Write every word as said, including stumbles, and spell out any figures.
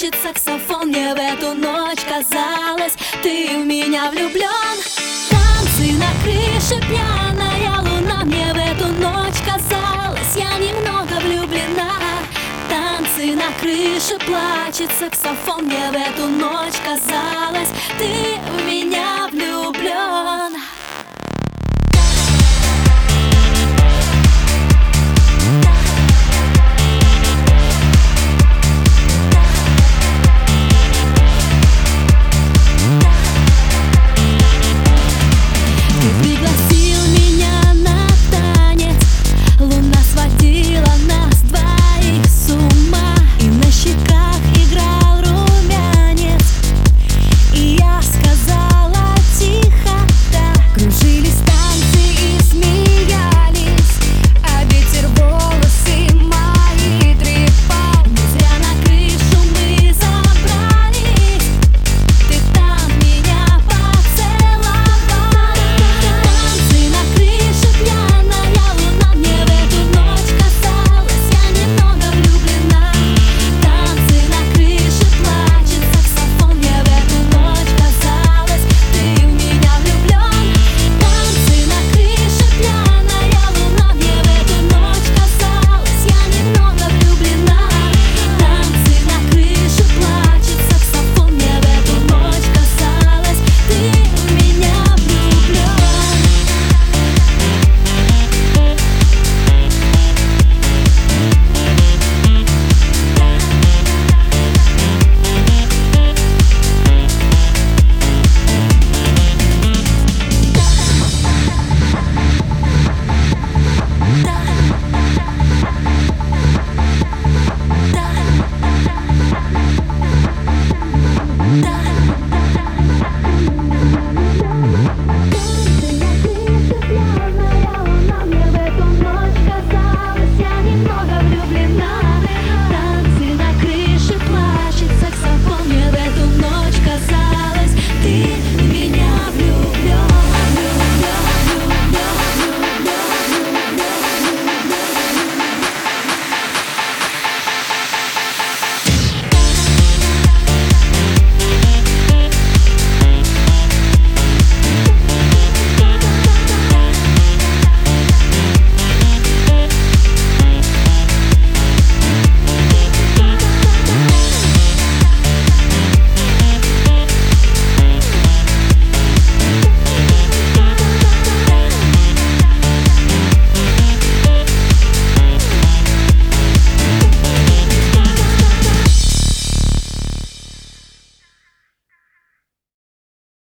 плачет саксофон. Мне в эту ночь казалось, ты в меня влюблен. Танцы на крыше, пьяная луна. Мне в эту ночь казалось, я немного влюблена. Танцы на крыше, плачет саксофон. Мне в эту ночь казалось, ты в